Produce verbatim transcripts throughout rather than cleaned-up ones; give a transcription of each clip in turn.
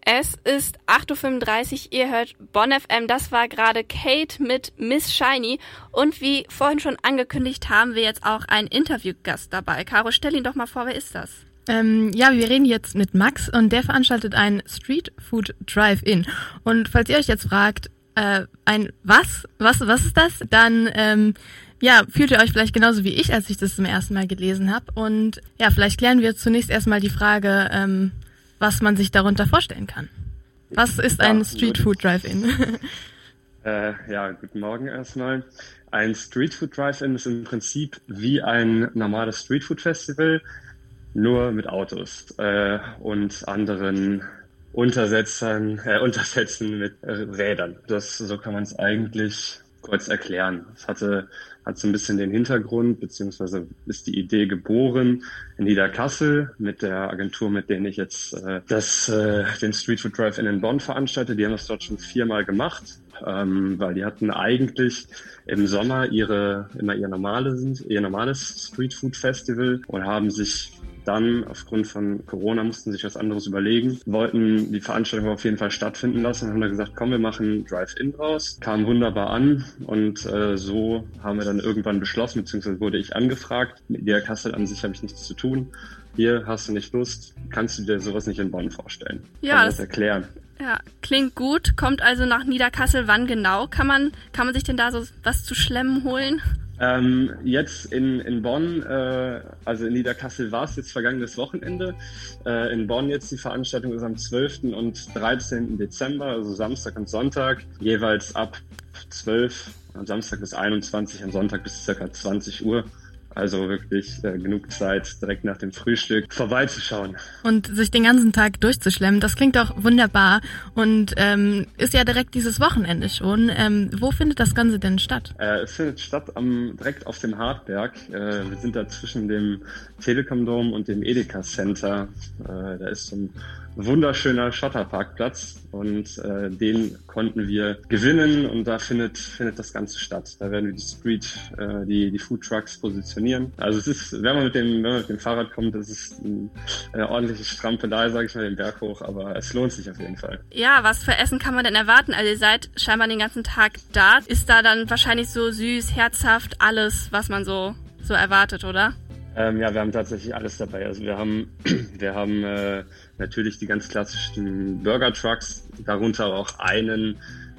Es ist acht Uhr fünfunddreißig, ihr hört Bonn F M, das war gerade Kate mit Miss Shiny und wie vorhin schon angekündigt, haben wir jetzt auch einen Interviewgast dabei. Caro, stell ihn doch mal vor, wer ist das? Ähm, ja, wir reden jetzt mit Max und der veranstaltet ein Street Food Drive-In. Und falls ihr euch jetzt fragt, äh, ein was? Was, was ist das? Dann, ähm, ja, fühlt ihr euch vielleicht genauso wie ich, als ich das zum ersten Mal gelesen habe. Und ja, vielleicht klären wir zunächst erstmal die Frage, ähm, was man sich darunter vorstellen kann. Was ist ein ja, Street Food Drive-In? äh, ja, guten Morgen erstmal. Ein Street Food Drive-In ist im Prinzip wie ein normales Street Food Festival, nur mit Autos äh, und anderen Untersetzern, äh, Untersätzen mit äh, Rädern. Das, so kann man es eigentlich kurz erklären. Es hatte hat so ein bisschen den Hintergrund, beziehungsweise ist die Idee geboren in Niederkassel mit der Agentur, mit denen ich jetzt äh, das, äh, den Street Food Drive-In in Bonn veranstalte. Die haben das dort schon viermal gemacht, ähm, weil die hatten eigentlich im Sommer ihre immer ihr normales, ihr normales Street Food Festival und haben sich dann aufgrund von Corona mussten sich was anderes überlegen, wollten die Veranstaltung auf jeden Fall stattfinden lassen und haben dann gesagt, komm, wir machen Drive-In draus. Kam wunderbar an und äh, so haben wir dann irgendwann beschlossen, beziehungsweise wurde ich angefragt. Mit Niederkassel an sich habe ich nichts zu tun. Hier hast du nicht Lust, kannst du dir sowas nicht in Bonn vorstellen? Ja, kann ich das erklären? Ja, klingt gut. Kommt also nach Niederkassel. Wann genau? Kann man, kann man sich denn da so was zu schlemmen holen? Ähm, jetzt in, in Bonn, äh, also in Niederkassel war es jetzt vergangenes Wochenende. Äh, in Bonn jetzt die Veranstaltung ist am zwölften und dreizehnten Dezember, also Samstag und Sonntag, jeweils ab zwölf, am Samstag bis einundzwanzig, am Sonntag bis circa zwanzig Uhr. Also wirklich äh, genug Zeit, direkt nach dem Frühstück vorbeizuschauen. Und sich den ganzen Tag durchzuschlemmen, das klingt doch wunderbar. Und ähm, ist ja direkt dieses Wochenende schon. Ähm, wo findet das Ganze denn statt? Äh, es findet statt am direkt auf dem Hartberg. Äh, wir sind da zwischen dem Telekom Dome und dem Edeka Center. Äh, da ist so ein wunderschöner Schotterparkplatz und äh, den konnten wir gewinnen und da findet findet das Ganze statt. Da werden wir die Street, äh, die die Food Trucks positionieren. Also es ist, wenn man mit dem wenn man mit dem Fahrrad kommt, das ist ein, eine ordentliche Strampelei, sage ich mal, den Berg hoch, aber es lohnt sich auf jeden Fall. Ja, was für Essen kann man denn erwarten? Also ihr seid scheinbar den ganzen Tag da. Ist da dann wahrscheinlich so süß, herzhaft, alles, was man so so erwartet, oder? Ähm, ja, wir haben tatsächlich alles dabei. Also wir haben, wir haben äh, natürlich die ganz klassischen Burger-Trucks, darunter auch einen,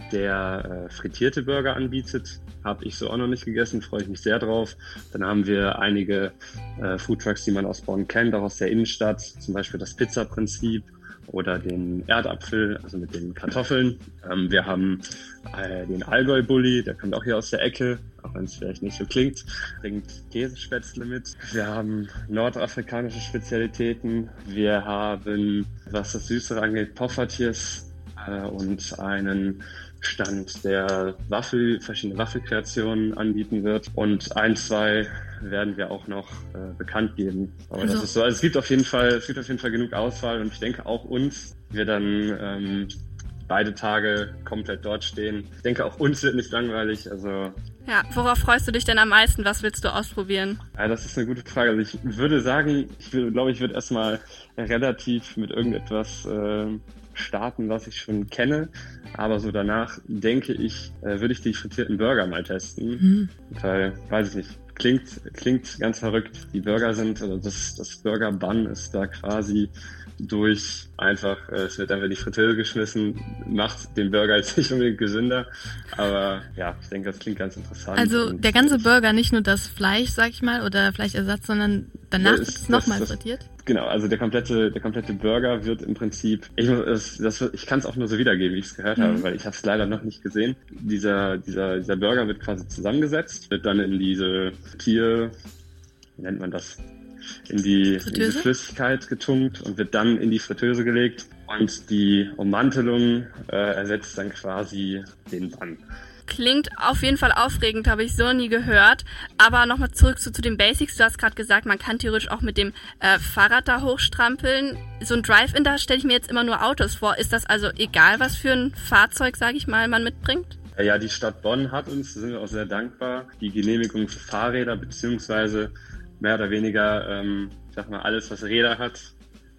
der äh, frittierte Burger anbietet. Habe ich so auch noch nicht gegessen, freue ich mich sehr drauf. Dann haben wir einige äh, Food-Trucks, die man aus Bonn kennt, auch aus der Innenstadt, zum Beispiel das Pizza-Prinzip oder den Erdapfel, also mit den Kartoffeln. Ähm, wir haben äh, den Allgäu-Bulli, der kommt auch hier aus der Ecke, auch wenn es vielleicht nicht so klingt, bringt Käsespätzle mit. Wir haben nordafrikanische Spezialitäten. Wir haben, was das Süßere angeht, Poffertjes äh, und einen Stand, der Waffel, verschiedene Waffelkreationen anbieten wird. Und ein, zwei werden wir auch noch äh, bekannt geben. Aber also, das ist so, also es gibt auf jeden Fall, es gibt auf jeden Fall genug Auswahl und ich denke auch uns, wir dann ähm, beide Tage komplett dort stehen. Ich denke auch uns wird nicht langweilig, also. Ja, worauf freust du dich denn am meisten? Was willst du ausprobieren? Ja, das ist eine gute Frage. Also ich würde sagen, ich will, glaube ich, würde erstmal relativ mit irgendetwas äh, starten, was ich schon kenne. Aber so danach denke ich, äh, würde ich die frittierten Burger mal testen. Mhm. Weil, weiß ich nicht, klingt, klingt ganz verrückt. Die Burger sind, also das, das Burger Bun ist da quasi durch einfach, äh, es wird einfach in die Fritteuse geschmissen, macht den Burger jetzt nicht unbedingt gesünder, aber ja, ich denke, das klingt ganz interessant. Also der ganze Burger, nicht nur das Fleisch, sag ich mal, oder Fleischersatz, sondern danach wird es nochmal frittiert? Genau, also der komplette, der komplette Burger wird im Prinzip, ich, das, das, ich kann es auch nur so wiedergeben, wie ich es gehört mhm. habe, weil ich habe es leider noch nicht gesehen. Dieser, dieser, dieser Burger wird quasi zusammengesetzt, wird dann in diese Tier, wie nennt man das? in die, in diese Flüssigkeit getunkt und wird dann in die Fritteuse gelegt und die Ummantelung äh, ersetzt dann quasi den Bun. Klingt auf jeden Fall aufregend, habe ich so nie gehört. Aber nochmal zurück zu, zu den Basics. Du hast gerade gesagt, man kann theoretisch auch mit dem äh, Fahrrad da hochstrampeln. So ein Drive-In, da stelle ich mir jetzt immer nur Autos vor. Ist das also egal, was für ein Fahrzeug, sage ich mal, man mitbringt? Ja, die Stadt Bonn hat uns, da sind wir auch sehr dankbar, die Genehmigung für Fahrräder beziehungsweise mehr oder weniger, ähm, ich sag mal, alles, was Räder hat,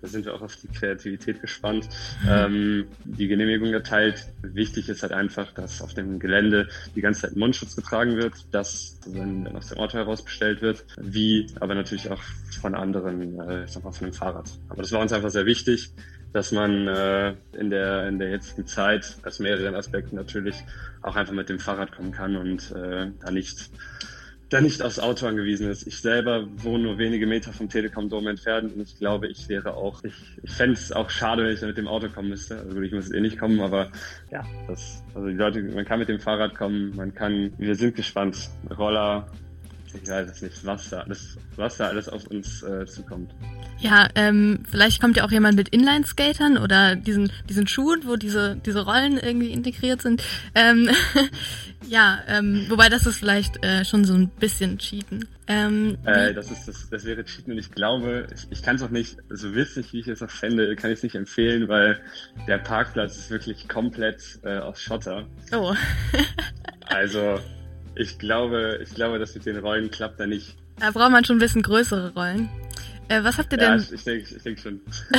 da sind wir auch auf die Kreativität gespannt, ähm, die Genehmigung erteilt. Wichtig ist halt einfach, dass auf dem Gelände die ganze Zeit Mundschutz getragen wird, dass wenn aus dem Auto heraus bestellt wird, wie aber natürlich auch von anderen, äh, ich sag mal von dem Fahrrad. Aber das war uns einfach sehr wichtig, dass man äh, in der in der jetzigen Zeit aus mehreren Aspekten natürlich auch einfach mit dem Fahrrad kommen kann und äh, da nicht da nicht aufs Auto angewiesen ist. Ich selber wohne nur wenige Meter vom Telekom-Dom entfernt und ich glaube, ich wäre auch, ich, ich fände es auch schade, wenn ich mit dem Auto kommen müsste. Also ich muss eh nicht kommen, aber ja, das, also die Leute, man kann mit dem Fahrrad kommen, man kann, wir sind gespannt. Roller, ich weiß es nicht, was da alles, was da alles auf uns äh, zukommt. Ja, ähm, vielleicht kommt ja auch jemand mit Inline-Skatern oder diesen diesen Schuhen, wo diese diese Rollen irgendwie integriert sind. Ähm, ja, ähm, wobei das ist vielleicht äh, schon so ein bisschen Cheaten. Ähm, äh, das ist das, das wäre Cheaten und ich glaube, ich, ich kann es auch nicht, so witzig wie ich es auch fände, kann ich es nicht empfehlen, weil der Parkplatz ist wirklich komplett äh, aus Schotter. Oh. Also ich glaube, ich glaube, das mit den Rollen klappt da nicht. Da braucht man schon ein bisschen größere Rollen. Äh, was habt ihr denn? Ja, ich denke ich denk schon.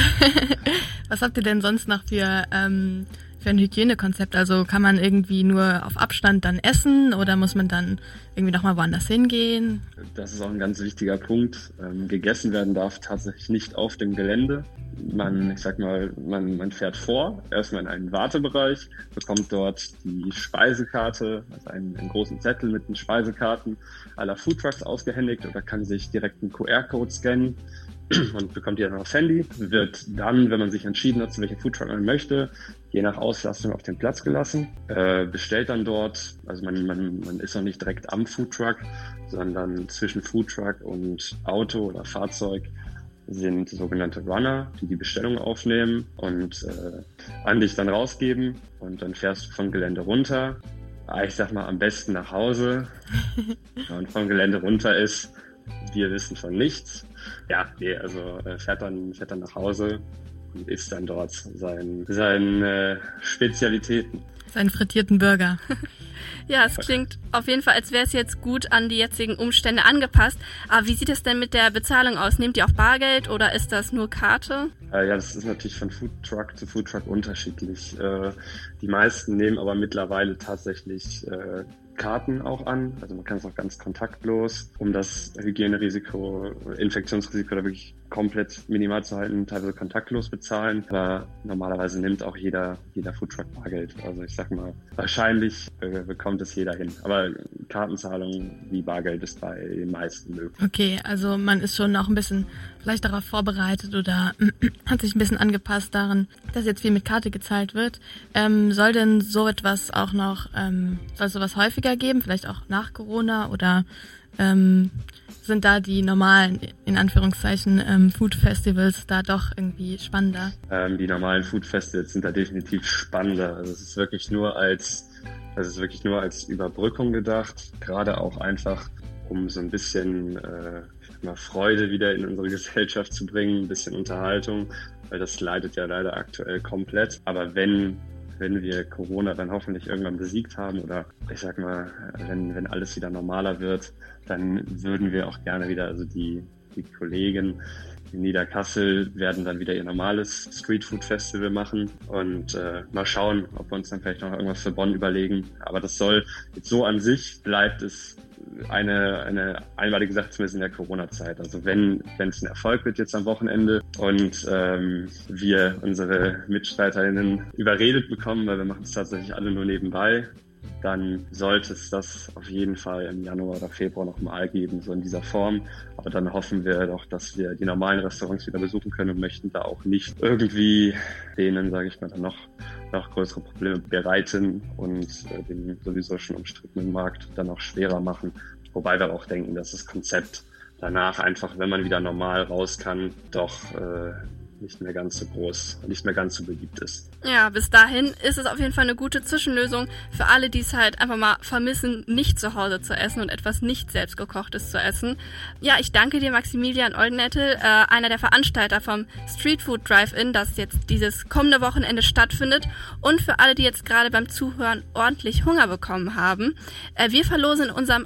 Was habt ihr denn sonst noch für, ähm, für ein Hygienekonzept? Also kann man irgendwie nur auf Abstand dann essen oder muss man dann irgendwie nochmal woanders hingehen? Das ist auch ein ganz wichtiger Punkt. Ähm, gegessen werden darf tatsächlich nicht auf dem Gelände. Man, ich sag mal, man, man fährt vor, erstmal in einen Wartebereich, bekommt dort die Speisekarte, also einen, einen großen Zettel mit den Speisekarten aller Foodtrucks ausgehändigt oder kann sich direkt einen Q R-Code scannen und bekommt die dann aufs Handy, wird dann, wenn man sich entschieden hat, zu welchem Foodtruck man möchte, je nach Auslastung auf den Platz gelassen, äh, bestellt dann dort, also man, man, man ist noch nicht direkt am Foodtruck, sondern zwischen Foodtruck und Auto oder Fahrzeug sind sogenannte Runner, die die Bestellung aufnehmen und äh, an dich dann rausgeben und dann fährst du vom Gelände runter. Ich sag mal, am besten nach Hause. Und vom Gelände runter ist, wir wissen von nichts. Ja, nee, also äh, fährt dann fährt dann nach Hause und isst dann dort sein, seine äh, Spezialitäten. Seinen frittierten Burger. Ja, es klingt auf jeden Fall, als wäre es jetzt gut an die jetzigen Umstände angepasst. Aber wie sieht es denn mit der Bezahlung aus? Nehmt ihr auch Bargeld oder ist das nur Karte? Äh, ja, das ist natürlich von Foodtruck zu Foodtruck unterschiedlich. Äh, die meisten nehmen aber mittlerweile tatsächlich äh, Karten auch an. Also man kann es auch ganz kontaktlos, um das Hygienerisiko, Infektionsrisiko da wirklich komplett minimal zu halten, teilweise kontaktlos bezahlen. Aber normalerweise nimmt auch jeder, jeder Foodtruck Bargeld. Also ich sag mal, wahrscheinlich äh, bekommt es jeder hin. Aber Kartenzahlung wie Bargeld ist bei den meisten möglich. Okay, also man ist schon auch ein bisschen vielleicht darauf vorbereitet oder hat sich ein bisschen angepasst daran, dass jetzt viel mit Karte gezahlt wird. Ähm, soll denn so etwas auch noch, ähm, soll es sowas häufiger geben, vielleicht auch nach Corona oder ähm, sind da die normalen, in Anführungszeichen, ähm, Food Festivals da doch irgendwie spannender? Ähm, die normalen Food Festivals sind da definitiv spannender. Also es ist wirklich nur als, also es ist wirklich nur als Überbrückung gedacht, gerade auch einfach, um so ein bisschen äh, mal Freude wieder in unsere Gesellschaft zu bringen, ein bisschen Unterhaltung, weil das leidet ja leider aktuell komplett. Aber wenn wenn wir Corona dann hoffentlich irgendwann besiegt haben oder ich sag mal, wenn, wenn alles wieder normaler wird, dann würden wir auch gerne wieder, also die, die Kollegen in Niederkassel werden dann wieder ihr normales Streetfood-Festival machen und äh, mal schauen, ob wir uns dann vielleicht noch irgendwas für Bonn überlegen. Aber das soll jetzt so an sich bleibt es eine, eine einmalige Sache, zumindest in der Corona-Zeit. Also wenn wenn es ein Erfolg wird jetzt am Wochenende und ähm, wir unsere MitstreiterInnen überredet bekommen, weil wir machen es tatsächlich alle nur nebenbei, dann sollte es das auf jeden Fall im Januar oder Februar nochmal geben, so in dieser Form. Aber dann hoffen wir doch, dass wir die normalen Restaurants wieder besuchen können und möchten da auch nicht irgendwie denen, sage ich mal, dann noch, noch größere Probleme bereiten und äh, den sowieso schon umstrittenen Markt dann auch schwerer machen. Wobei wir auch denken, dass das Konzept danach einfach, wenn man wieder normal raus kann, doch äh, nicht mehr ganz so groß, nicht mehr ganz so beliebt ist. Ja, bis dahin ist es auf jeden Fall eine gute Zwischenlösung für alle, die es halt einfach mal vermissen, nicht zu Hause zu essen und etwas nicht selbstgekochtes zu essen. Ja, ich danke dir, Maximilian Oldenettel, äh, einer der Veranstalter vom Streetfood Drive-In, das jetzt dieses kommende Wochenende stattfindet, und für alle, die jetzt gerade beim Zuhören ordentlich Hunger bekommen haben. Äh, wir verlosen in unserem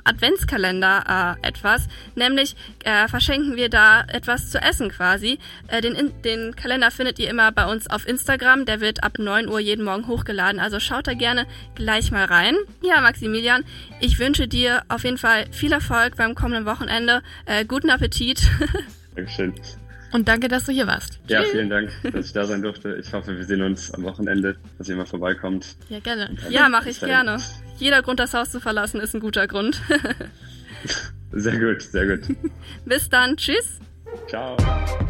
Adventskalender äh, etwas, nämlich äh, verschenken wir da etwas zu essen quasi. Äh, den, den den Kalender findet ihr immer bei uns auf Instagram. Der wird ab neun Uhr jeden Morgen hochgeladen. Also schaut da gerne gleich mal rein. Ja, Maximilian, ich wünsche dir auf jeden Fall viel Erfolg beim kommenden Wochenende. Äh, guten Appetit. Dankeschön. Und danke, dass du hier warst. Ja, vielen Dank, dass ich da sein durfte. Ich hoffe, wir sehen uns am Wochenende, dass ihr mal vorbeikommt. Ja, gerne. Ja, mache ich gerne. Jeder Grund, das Haus zu verlassen, ist ein guter Grund. Sehr gut, sehr gut. Bis dann. Tschüss. Ciao.